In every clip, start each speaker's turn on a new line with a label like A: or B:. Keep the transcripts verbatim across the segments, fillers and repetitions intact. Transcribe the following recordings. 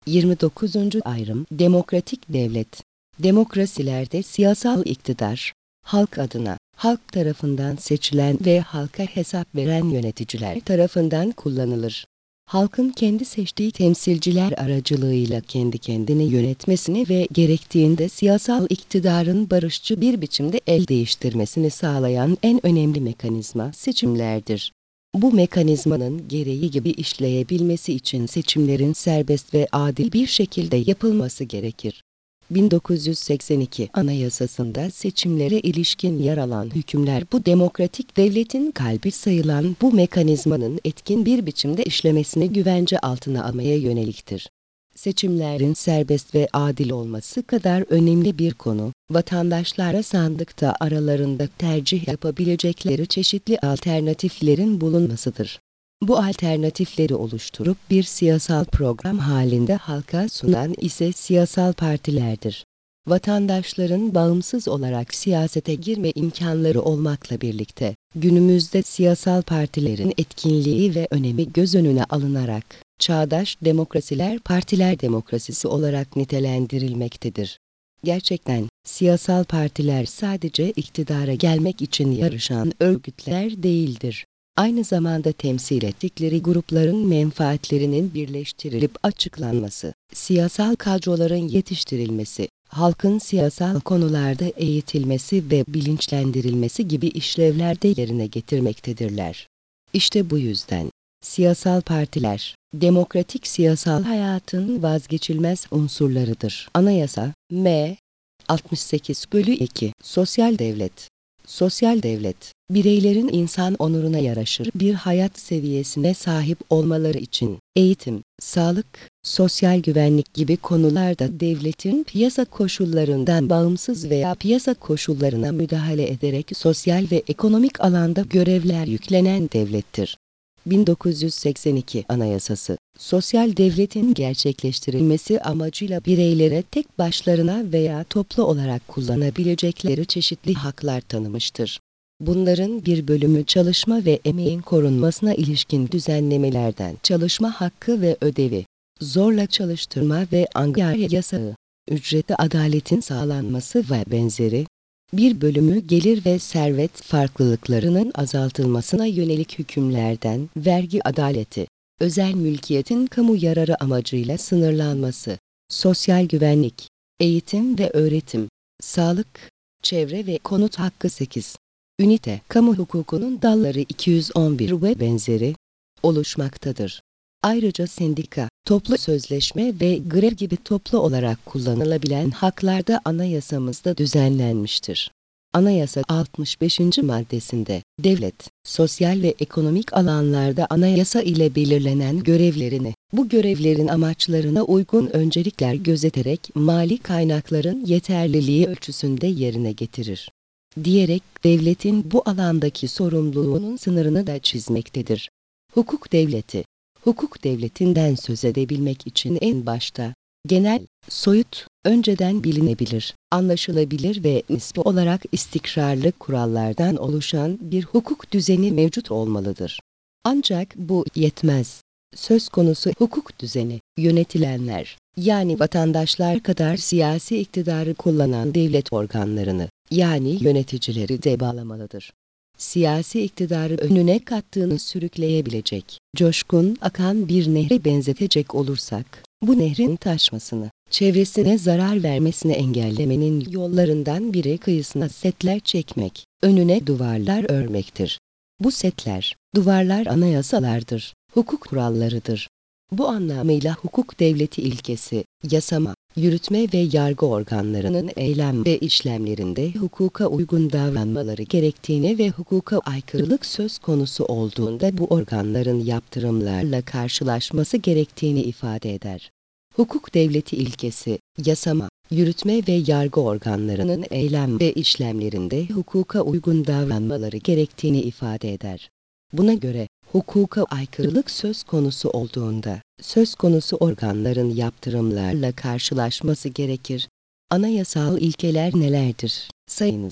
A: yirmi dokuzuncu ayrım Demokratik devlet. Demokrasilerde siyasal iktidar, halk adına, halk tarafından seçilen ve halka hesap veren yöneticiler tarafından kullanılır. Halkın kendi seçtiği temsilciler aracılığıyla kendi kendini yönetmesini ve gerektiğinde siyasal iktidarın barışçı bir biçimde el değiştirmesini sağlayan en önemli mekanizma seçimlerdir. Bu mekanizmanın gereği gibi işleyebilmesi için seçimlerin serbest ve adil bir şekilde yapılması gerekir. bin dokuz yüz seksen iki Anayasasında seçimlere ilişkin yer alan hükümler bu demokratik devletin kalbi sayılan bu mekanizmanın etkin bir biçimde işlemesini güvence altına almaya yöneliktir. Seçimlerin serbest ve adil olması kadar önemli bir konu, vatandaşlara sandıkta aralarında tercih yapabilecekleri çeşitli alternatiflerin bulunmasıdır. Bu alternatifleri oluşturup bir siyasal program halinde halka sunan ise siyasal partilerdir. Vatandaşların bağımsız olarak siyasete girme imkanları olmakla birlikte, günümüzde siyasal partilerin etkinliği ve önemi göz önüne alınarak, çağdaş demokrasiler partiler demokrasisi olarak nitelendirilmektedir. Gerçekten, siyasal partiler sadece iktidara gelmek için yarışan örgütler değildir. Aynı zamanda temsil ettikleri grupların menfaatlerinin birleştirilip açıklanması, siyasal kadroların yetiştirilmesi, halkın siyasal konularda eğitilmesi ve bilinçlendirilmesi gibi işlevler de yerine getirmektedirler. İşte bu yüzden, siyasal partiler, demokratik siyasal hayatın vazgeçilmez unsurlarıdır. Anayasa, M. altmış sekiz bölü iki Sosyal devlet. Sosyal devlet, bireylerin insan onuruna yaraşır bir hayat seviyesine sahip olmaları için eğitim, sağlık, sosyal güvenlik gibi konularda devletin piyasa koşullarından bağımsız veya piyasa koşullarına müdahale ederek sosyal ve ekonomik alanda görevler yüklenen devlettir. bin dokuz yüz seksen iki Anayasası, sosyal devletin gerçekleştirilmesi amacıyla bireylere tek başlarına veya toplu olarak kullanabilecekleri çeşitli haklar tanımıştır. Bunların bir bölümü çalışma ve emeğin korunmasına ilişkin düzenlemelerden çalışma hakkı ve ödevi, zorla çalıştırma ve angarya yasağı, ücretli adaletin sağlanması ve benzeri, bir bölümü gelir ve servet farklılıklarının azaltılmasına yönelik hükümlerden vergi adaleti, özel mülkiyetin kamu yararı amacıyla sınırlanması, sosyal güvenlik, eğitim ve öğretim, sağlık, çevre ve konut hakkı sekiz. Ünite, kamu hukukunun dalları iki yüz on bir ve benzeri oluşmaktadır. Ayrıca sendika, toplu sözleşme ve grev gibi toplu olarak kullanılabilen haklar da anayasamızda düzenlenmiştir. Anayasa altmış beşinci maddesinde, devlet, sosyal ve ekonomik alanlarda anayasa ile belirlenen görevlerini, bu görevlerin amaçlarına uygun öncelikler gözeterek mali kaynakların yeterliliği ölçüsünde yerine getirir, diyerek devletin bu alandaki sorumluluğunun sınırını da çizmektedir. Hukuk devleti, hukuk devletinden söz edebilmek için en başta, genel, soyut, önceden bilinebilir, anlaşılabilir ve nispi olarak istikrarlı kurallardan oluşan bir hukuk düzeni mevcut olmalıdır. Ancak bu yetmez. Söz konusu hukuk düzeni, yönetilenler, yani vatandaşlar kadar siyasi iktidarı kullanan devlet organlarını, yani yöneticileri de bağlamalıdır. Siyasi iktidarı önüne kattığını sürükleyebilecek, coşkun akan bir nehre benzetecek olursak, bu nehrin taşmasını, çevresine zarar vermesini engellemenin yollarından biri kıyısına setler çekmek, önüne duvarlar örmektir. Bu setler, duvarlar anayasalardır, hukuk kurallarıdır. Bu anlamıyla hukuk devleti ilkesi, yasama, yürütme ve yargı organlarının eylem ve işlemlerinde hukuka uygun davranmaları gerektiğini ve hukuka aykırılık söz konusu olduğunda bu organların yaptırımlarla karşılaşması gerektiğini ifade eder. Hukuk devleti ilkesi, yasama, yürütme ve yargı organlarının eylem ve işlemlerinde hukuka uygun davranmaları gerektiğini ifade eder. Buna göre, hukuka aykırılık söz konusu olduğunda, söz konusu organların yaptırımlarla karşılaşması gerekir. Anayasal ilkeler nelerdir? Sayınız.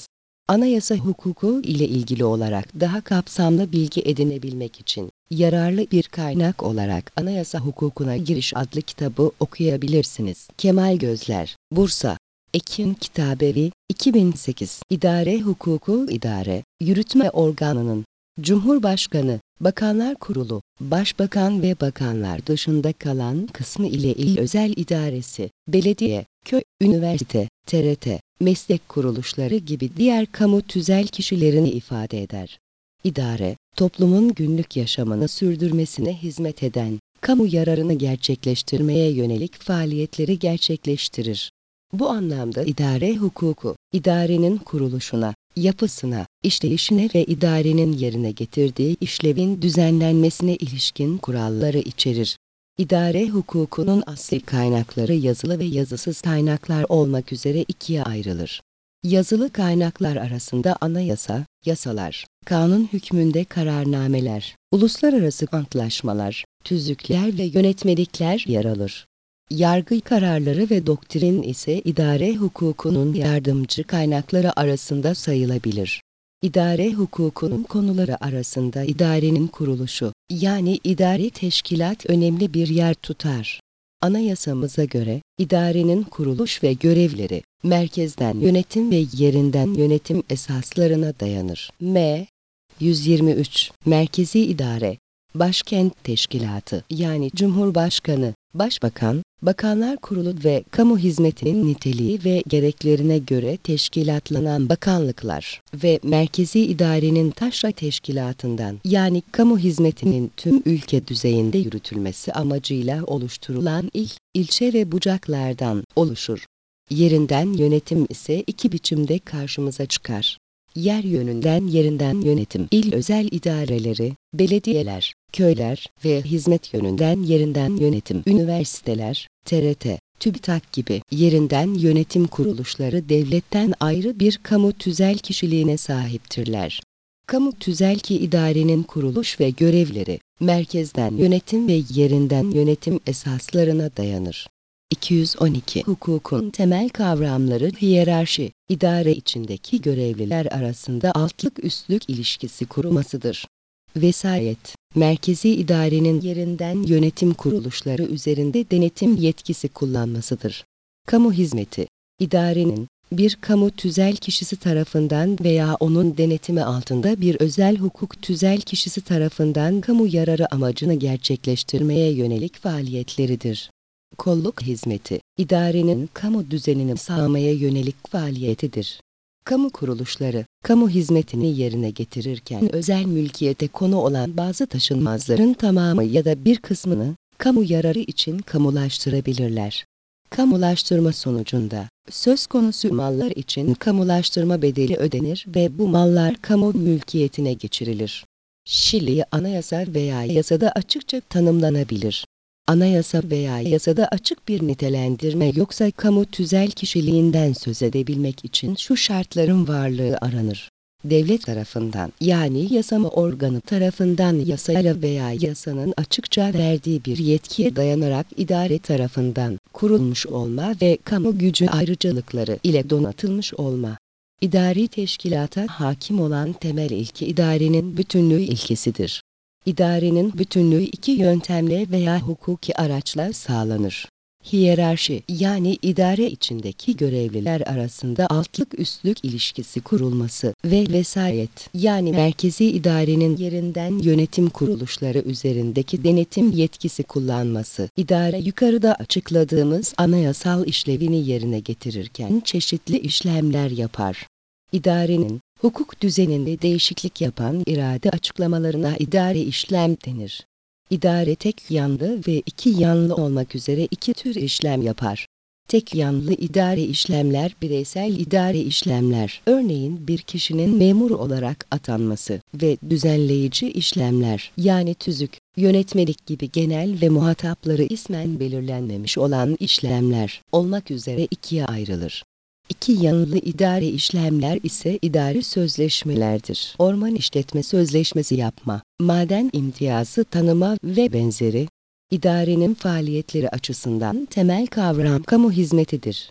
A: Anayasa hukuku ile ilgili olarak daha kapsamlı bilgi edinebilmek için yararlı bir kaynak olarak Anayasa Hukukuna Giriş adlı kitabı okuyabilirsiniz. Kemal Gözler, Bursa, Ekin Kitabevi, iki bin sekiz. İdare Hukuku İdare, Yürütme Organı'nın Cumhurbaşkanı, Bakanlar Kurulu, Başbakan ve bakanlar dışında kalan kısmı ile il özel idaresi, belediye, köy, üniversite, T R T, meslek kuruluşları gibi diğer kamu tüzel kişilerini ifade eder. İdare, toplumun günlük yaşamını sürdürmesine hizmet eden, kamu yararını gerçekleştirmeye yönelik faaliyetleri gerçekleştirir. Bu anlamda idare hukuku, idarenin kuruluşuna, yapısına, işleyişine ve idarenin yerine getirdiği işlevin düzenlenmesine ilişkin kuralları içerir. İdare hukukunun asli kaynakları yazılı ve yazısız kaynaklar olmak üzere ikiye ayrılır. Yazılı kaynaklar arasında anayasa, yasalar, kanun hükmünde kararnameler, uluslararası antlaşmalar, tüzükler ve yönetmelikler yer alır. Yargı kararları ve doktrin ise idare hukukunun yardımcı kaynakları arasında sayılabilir. İdare hukukunun konuları arasında idarenin kuruluşu, yani idari teşkilat önemli bir yer tutar. Anayasamıza göre, idarenin kuruluş ve görevleri, merkezden yönetim ve yerinden yönetim esaslarına dayanır. M. yüz yirmi üç. Merkezi idare, Başkent Teşkilatı, yani Cumhurbaşkanı, Başbakan, Bakanlar Kurulu ve kamu hizmetinin niteliği ve gereklerine göre teşkilatlanan bakanlıklar ve merkezi idarenin taşra teşkilatından, yani kamu hizmetinin tüm ülke düzeyinde yürütülmesi amacıyla oluşturulan il, ilçe ve bucaklardan oluşur. Yerinden yönetim ise iki biçimde karşımıza çıkar. Yer yönünden yerinden yönetim, il özel idareleri, belediyeler, köyler ve hizmet yönünden yerinden yönetim, üniversiteler, T R T, TÜBİTAK gibi yerinden yönetim kuruluşları devletten ayrı bir kamu tüzel kişiliğine sahiptirler. Kamu tüzelki idarenin kuruluş ve görevleri, merkezden yönetim ve yerinden yönetim esaslarına dayanır. iki yüz on iki. Hukukun temel kavramları hiyerarşi, idare içindeki görevliler arasında altlık üstlük ilişkisi kurulmasıdır. Vesayet, merkezi idarenin yerinden yönetim kuruluşları üzerinde denetim yetkisi kullanmasıdır. Kamu hizmeti, idarenin bir kamu tüzel kişisi tarafından veya onun denetimi altında bir özel hukuk tüzel kişisi tarafından kamu yararı amacını gerçekleştirmeye yönelik faaliyetleridir. Kolluk hizmeti, idarenin kamu düzenini sağlamaya yönelik faaliyetidir. Kamu kuruluşları, kamu hizmetini yerine getirirken özel mülkiyete konu olan bazı taşınmazların tamamı ya da bir kısmını kamu yararı için kamulaştırabilirler. Kamulaştırma sonucunda söz konusu mallar için kamulaştırma bedeli ödenir ve bu mallar kamu mülkiyetine geçirilir. Şili anayasa veya yasada açıkça tanımlanabilir. Anayasa veya yasada açık bir nitelendirme yoksa kamu tüzel kişiliğinden söz edebilmek için şu şartların varlığı aranır. Devlet tarafından, yani yasama organı tarafından yasayla veya yasanın açıkça verdiği bir yetkiye dayanarak idare tarafından kurulmuş olma ve kamu gücü ayrıcalıkları ile donatılmış olma. İdari teşkilata hakim olan temel ilke idarenin bütünlüğü ilkesidir. İdarenin bütünlüğü iki yöntemle veya hukuki araçla sağlanır. Hiyerarşi, yani idare içindeki görevliler arasında altlık üstlük ilişkisi kurulması ve vesayet, yani merkezi idarenin yerinden yönetim kuruluşları üzerindeki denetim yetkisi kullanması. İdare, yukarıda açıkladığımız anayasal işlevini yerine getirirken çeşitli işlemler yapar. İdarenin hukuk düzeninde değişiklik yapan irade açıklamalarına idare işlem denir. İdare tek yanlı ve iki yanlı olmak üzere iki tür işlem yapar. Tek yanlı idare işlemler bireysel idare işlemler, örneğin bir kişinin memur olarak atanması ve düzenleyici işlemler, yani tüzük, yönetmelik gibi genel ve muhatapları ismen belirlenmemiş olan işlemler olmak üzere ikiye ayrılır. İki yanlı idare işlemler ise idari sözleşmelerdir. Orman işletme sözleşmesi yapma, maden imtiyazı tanıma ve benzeri. İdarenin faaliyetleri açısından temel kavram kamu hizmetidir.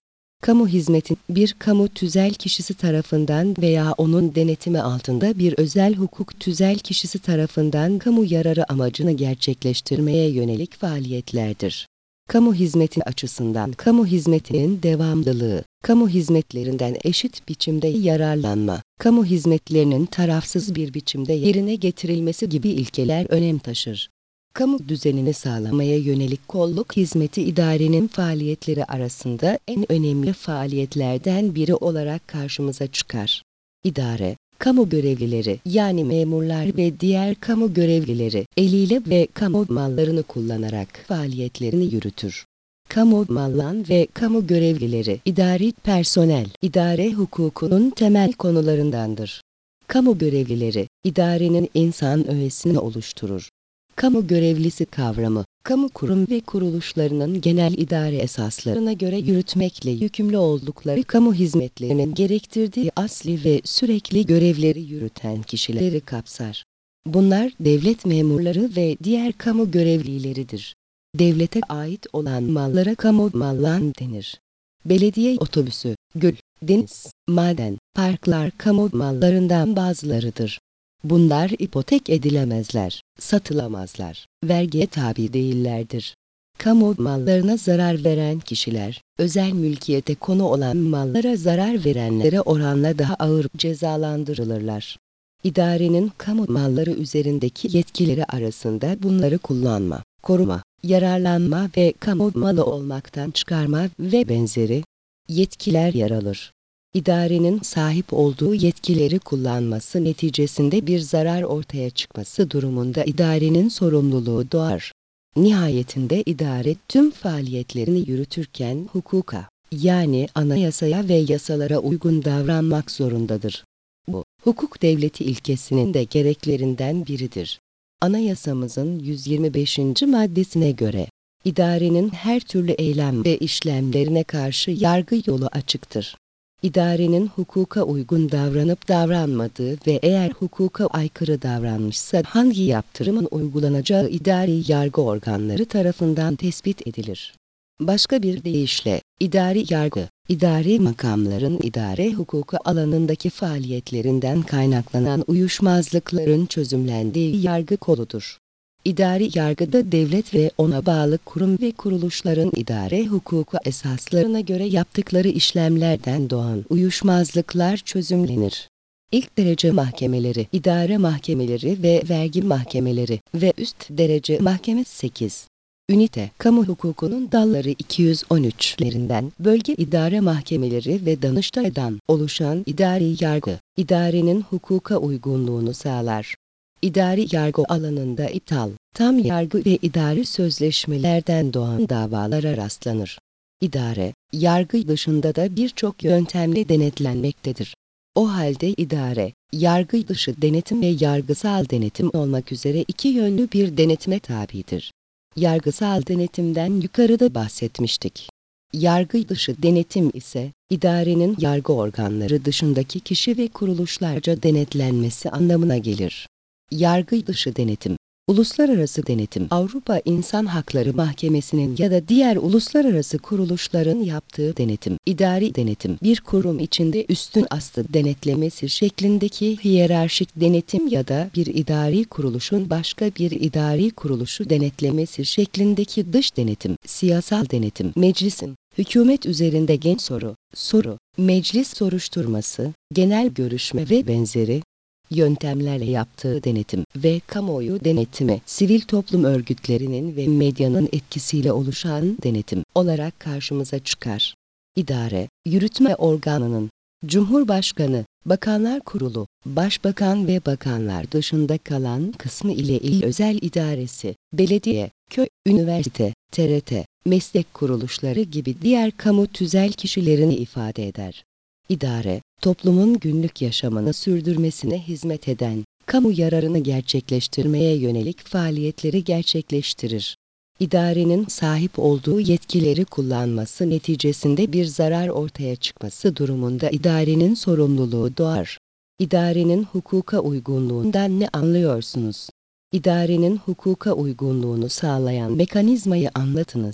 A: Kamu hizmeti, bir kamu tüzel kişisi tarafından veya onun denetimi altında bir özel hukuk tüzel kişisi tarafından kamu yararı amacını gerçekleştirmeye yönelik faaliyetlerdir. Kamu hizmeti açısından kamu hizmetinin devamlılığı, kamu hizmetlerinden eşit biçimde yararlanma, kamu hizmetlerinin tarafsız bir biçimde yerine getirilmesi gibi ilkeler önem taşır. Kamu düzenini sağlamaya yönelik kolluk hizmeti idarenin faaliyetleri arasında en önemli faaliyetlerden biri olarak karşımıza çıkar. İdare, kamu görevlileri yani memurlar ve diğer kamu görevlileri eliyle ve kamu mallarını kullanarak faaliyetlerini yürütür. Kamu mallan ve kamu görevlileri idari personel, idare hukukunun temel konularındandır. Kamu görevlileri, idarenin insan öğesini oluşturur. Kamu görevlisi kavramı, kamu kurum ve kuruluşlarının genel idare esaslarına göre yürütmekle yükümlü oldukları kamu hizmetlerinin gerektirdiği asli ve sürekli görevleri yürüten kişileri kapsar. Bunlar devlet memurları ve diğer kamu görevlileridir. Devlete ait olan mallara kamu mallan denir. Belediye otobüsü, göl, deniz, maden, parklar kamu mallarından bazılarıdır. Bunlar ipotek edilemezler, satılamazlar, vergiye tabi değillerdir. Kamu mallarına zarar veren kişiler, özel mülkiyete konu olan mallara zarar verenlere oranla daha ağır cezalandırılırlar. İdarenin kamu malları üzerindeki yetkileri arasında bunları kullanma, koruma, yararlanma ve kamu malı olmaktan çıkarma ve benzeri yetkiler yer alır. İdarenin sahip olduğu yetkileri kullanması neticesinde bir zarar ortaya çıkması durumunda idarenin sorumluluğu doğar. Nihayetinde idare tüm faaliyetlerini yürütürken hukuka, yani anayasaya ve yasalara uygun davranmak zorundadır. Bu, hukuk devleti ilkesinin de gereklerinden biridir. Anayasamızın yüz yirmi beşinci maddesine göre, idarenin her türlü eylem ve işlemlerine karşı yargı yolu açıktır. İdarenin hukuka uygun davranıp davranmadığı ve eğer hukuka aykırı davranmışsa hangi yaptırımın uygulanacağı idari yargı organları tarafından tespit edilir. Başka bir deyişle, idari yargı, idari makamların idare hukuku alanındaki faaliyetlerinden kaynaklanan uyuşmazlıkların çözümlendiği yargı koludur. İdari yargıda devlet ve ona bağlı kurum ve kuruluşların idare hukuku esaslarına göre yaptıkları işlemlerden doğan uyuşmazlıklar çözümlenir. İlk derece mahkemeleri, idare mahkemeleri ve vergi mahkemeleri ve üst derece mahkeme sekiz. Ünite, kamu hukukunun dalları iki yüz on üçlerinden bölge idare mahkemeleri ve Danıştay'dan oluşan idari yargı, idarenin hukuka uygunluğunu sağlar. İdari yargı alanında iptal, tam yargı ve idari sözleşmelerden doğan davalara rastlanır. İdare, yargı dışında da birçok yöntemle denetlenmektedir. O halde idare, yargı dışı denetim ve yargısal denetim olmak üzere iki yönlü bir denetime tabidir. Yargısal denetimden yukarıda bahsetmiştik. Yargı dışı denetim ise, idarenin yargı organları dışındaki kişi ve kuruluşlarca denetlenmesi anlamına gelir. Yargı dışı denetim, uluslararası denetim, Avrupa İnsan Hakları Mahkemesi'nin ya da diğer uluslararası kuruluşların yaptığı denetim, idari denetim, bir kurum içinde üstün aslı denetlemesi şeklindeki hiyerarşik denetim ya da bir idari kuruluşun başka bir idari kuruluşu denetlemesi şeklindeki dış denetim, siyasal denetim, meclisin, hükümet üzerinde gen soru, soru, meclis soruşturması, genel görüşme ve benzeri yöntemlerle yaptığı denetim ve kamuoyu denetimi, sivil toplum örgütlerinin ve medyanın etkisiyle oluşan denetim olarak karşımıza çıkar. İdare, yürütme organının, Cumhurbaşkanı, Bakanlar Kurulu, Başbakan ve bakanlar dışında kalan kısmı ile il özel idaresi, belediye, köy, üniversite, T R T, meslek kuruluşları gibi diğer kamu tüzel kişilerini ifade eder. İdare, toplumun günlük yaşamını sürdürmesine hizmet eden, kamu yararını gerçekleştirmeye yönelik faaliyetleri gerçekleştirir. İdarenin sahip olduğu yetkileri kullanması neticesinde bir zarar ortaya çıkması durumunda idarenin sorumluluğu doğar. İdarenin hukuka uygunluğundan ne anlıyorsunuz? İdarenin hukuka uygunluğunu sağlayan mekanizmayı anlatınız.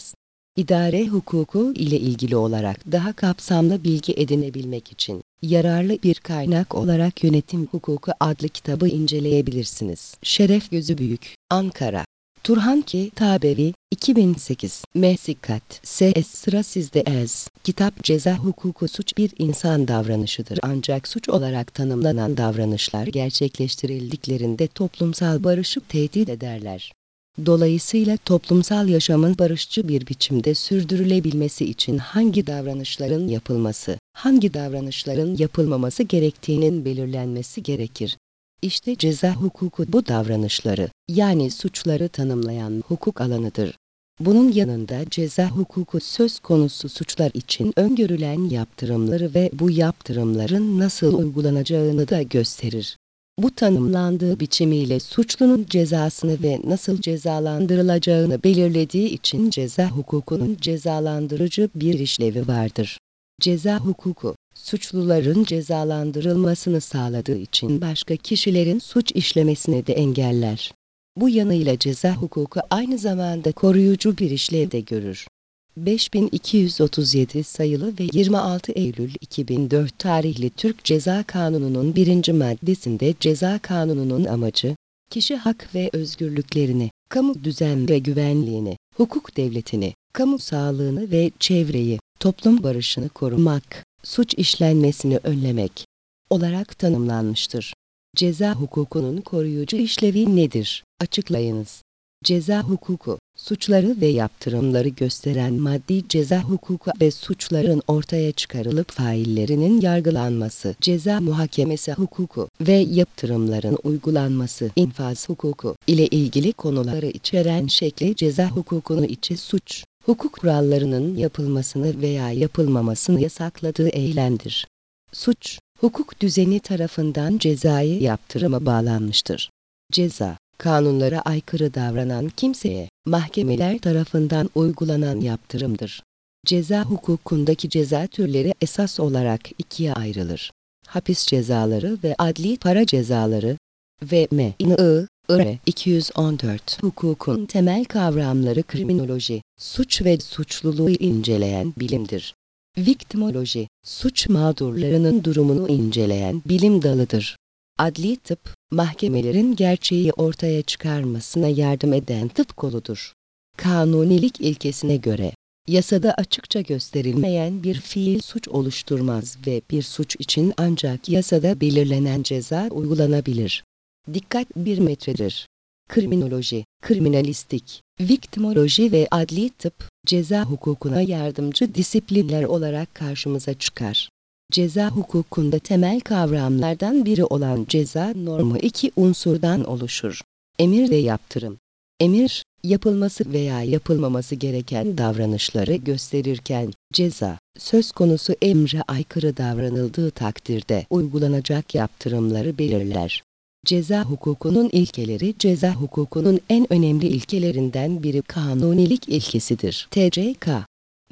A: İdare hukuku ile ilgili olarak daha kapsamlı bilgi edinebilmek için yararlı bir kaynak olarak Yönetim Hukuku adlı kitabı inceleyebilirsiniz. Şeref Gözübüyük, Ankara. Turhan Kitabevi, iki bin sekiz. Mehsikat, S S Sıra sizde ez. Kitap Ceza hukuku suç bir insan davranışıdır. Ancak suç olarak tanımlanan davranışlar gerçekleştirildiklerinde toplumsal barışı tehdit ederler. Dolayısıyla toplumsal yaşamın barışçı bir biçimde sürdürülebilmesi için hangi davranışların yapılması, hangi davranışların yapılmaması gerektiğinin belirlenmesi gerekir. İşte ceza hukuku bu davranışları, yani suçları tanımlayan hukuk alanıdır. Bunun yanında ceza hukuku söz konusu suçlar için öngörülen yaptırımları ve bu yaptırımların nasıl uygulanacağını da gösterir. Bu tanımlandığı biçimiyle suçlunun cezasını ve nasıl cezalandırılacağını belirlediği için ceza hukukunun cezalandırıcı bir işlevi vardır. Ceza hukuku, suçluların cezalandırılmasını sağladığı için başka kişilerin suç işlemesini de engeller. Bu yanıyla ceza hukuku aynı zamanda koruyucu bir işlev de görür. beş bin iki yüz otuz yedi sayılı ve yirmi altı Eylül iki bin dört tarihli Türk Ceza Kanunu'nun birinci maddesinde ceza kanununun amacı, kişi hak ve özgürlüklerini, kamu düzen ve güvenliğini, hukuk devletini, kamu sağlığını ve çevreyi, toplum barışını korumak, suç işlenmesini önlemek olarak tanımlanmıştır. Ceza hukukunun koruyucu işlevi nedir? Açıklayınız. Ceza hukuku, suçları ve yaptırımları gösteren maddi ceza hukuku ve suçların ortaya çıkarılıp faillerinin yargılanması, ceza muhakemesi hukuku ve yaptırımların uygulanması, infaz hukuku ile ilgili konuları içeren şekli ceza hukukunu içi suç, hukuk kurallarının yapılmasını veya yapılmamasını yasakladığı eylemdir. Suç, hukuk düzeni tarafından cezai yaptırıma bağlanmıştır. Ceza, kanunlara aykırı davranan kimseye, mahkemeler tarafından uygulanan yaptırımdır. Ceza hukukundaki ceza türleri esas olarak ikiye ayrılır. Hapis cezaları ve adli para cezaları ve M İ R iki yüz on dört hukukun temel kavramları kriminoloji, suç ve suçluluğu inceleyen bilimdir. Viktimoloji, suç mağdurlarının durumunu inceleyen bilim dalıdır. Adli tıp, mahkemelerin gerçeği ortaya çıkarmasına yardım eden tıp koludur. Kanunilik ilkesine göre, yasada açıkça gösterilmeyen bir fiil suç oluşturmaz ve bir suç için ancak yasada belirlenen ceza uygulanabilir. Dikkat bir metredir. Kriminoloji, kriminalistik, viktimoloji ve adli tıp, ceza hukukuna yardımcı disiplinler olarak karşımıza çıkar. Ceza hukukunda temel kavramlardan biri olan ceza normu iki unsurdan oluşur. Emir ve yaptırım. Emir, yapılması veya yapılmaması gereken davranışları gösterirken, ceza, söz konusu emre aykırı davranıldığı takdirde uygulanacak yaptırımları belirler. Ceza hukukunun ilkeleri, ceza hukukunun en önemli ilkelerinden biri kanunilik ilkesidir. T C K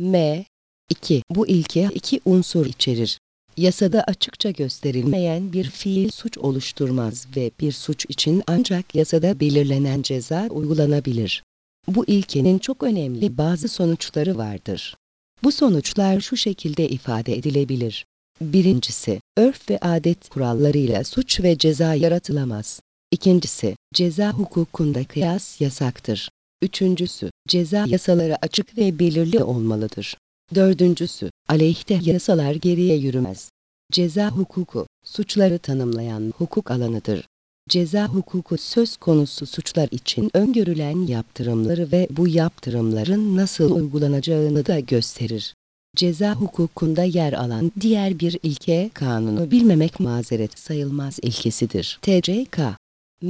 A: M iki Bu ilke iki unsur içerir. Yasada açıkça gösterilmeyen bir fiil suç oluşturmaz ve bir suç için ancak yasada belirlenen ceza uygulanabilir. Bu ilkenin çok önemli bazı sonuçları vardır. Bu sonuçlar şu şekilde ifade edilebilir. Birincisi, örf ve adet kurallarıyla suç ve ceza yaratılamaz. İkincisi, ceza hukukunda kıyas yasaktır. Üçüncüsü, ceza yasaları açık ve belirli olmalıdır. Dördüncüsü, aleyhte yasalar geriye yürümez. Ceza hukuku, suçları tanımlayan hukuk alanıdır. Ceza hukuku söz konusu suçlar için öngörülen yaptırımları ve bu yaptırımların nasıl uygulanacağını da gösterir. Ceza hukukunda yer alan diğer bir ilke kanunu bilmemek mazeret sayılmaz ilkesidir. T C K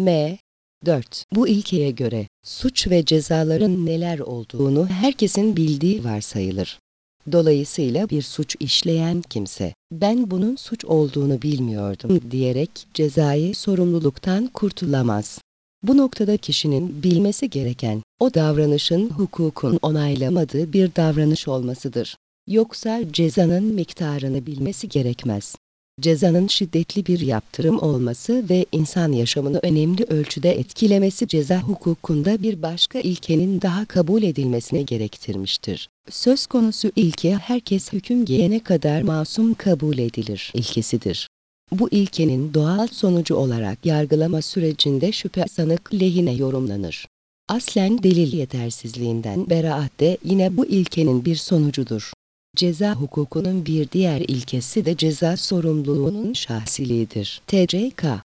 A: M dört Bu ilkeye göre suç ve cezaların neler olduğunu herkesin bildiği varsayılır. Dolayısıyla bir suç işleyen kimse, ben bunun suç olduğunu bilmiyordum diyerek cezai sorumluluktan kurtulamaz. Bu noktada kişinin bilmesi gereken, o davranışın hukukun onaylamadığı bir davranış olmasıdır. Yoksa cezanın miktarını bilmesi gerekmez. Cezanın şiddetli bir yaptırım olması ve insan yaşamını önemli ölçüde etkilemesi ceza hukukunda bir başka ilkenin daha kabul edilmesine gerektirmiştir. Söz konusu ilke herkes hüküm giyene kadar masum kabul edilir ilkesidir. Bu ilkenin doğal sonucu olarak yargılama sürecinde şüphe sanık lehine yorumlanır. Aslen delil yetersizliğinden beraat de yine bu ilkenin bir sonucudur. Ceza hukukunun bir diğer ilkesi de ceza sorumluluğunun şahsiliğidir. T C K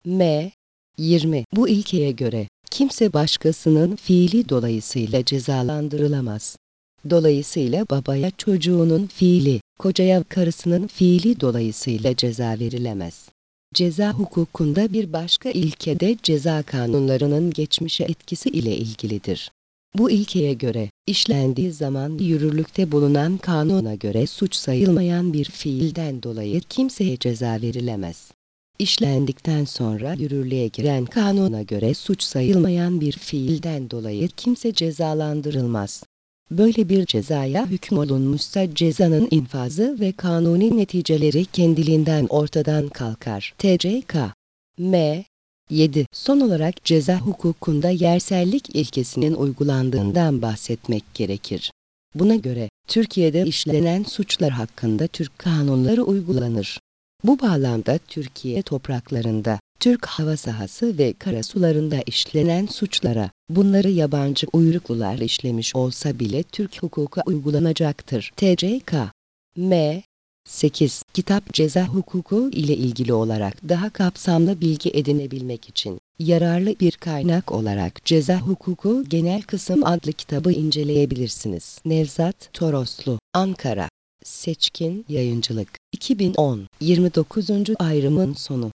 A: M yirmi Bu ilkeye göre kimse başkasının fiili dolayısıyla cezalandırılamaz. Dolayısıyla babaya çocuğunun fiili, kocaya karısının fiili dolayısıyla ceza verilemez. Ceza hukukunda bir başka ilke de ceza kanunlarının geçmişe etkisi ile ilgilidir. Bu ilkeye göre, işlendiği zaman yürürlükte bulunan kanuna göre suç sayılmayan bir fiilden dolayı kimseye ceza verilemez. İşlendikten sonra yürürlüğe giren kanuna göre suç sayılmayan bir fiilden dolayı kimse cezalandırılmaz. Böyle bir cezaya hükmolunmuşsa cezanın infazı ve kanuni neticeleri kendiliğinden ortadan kalkar. T C K M yedi Son olarak ceza hukukunda yersellik ilkesinin uygulandığından bahsetmek gerekir. Buna göre Türkiye'de işlenen suçlar hakkında Türk kanunları uygulanır. Bu bağlamda Türkiye topraklarında, Türk hava sahası ve karasularında işlenen suçlara, bunları yabancı uyruklular işlemiş olsa bile Türk hukuku uygulanacaktır. T C K M sekiz Kitap ceza hukuku ile ilgili olarak daha kapsamlı bilgi edinebilmek için yararlı bir kaynak olarak Ceza Hukuku Genel Kısım adlı kitabı inceleyebilirsiniz. Nevzat Toroslu, Ankara Seçkin Yayıncılık iki bin on yirmi dokuzuncu ayrımın sonu